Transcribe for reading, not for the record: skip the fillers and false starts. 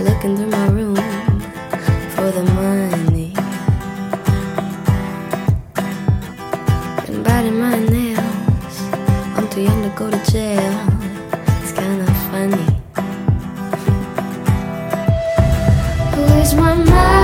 looking through my room for the money and biting my nails. I'm too young to go to jail. It's kinda funny. Where's my mind?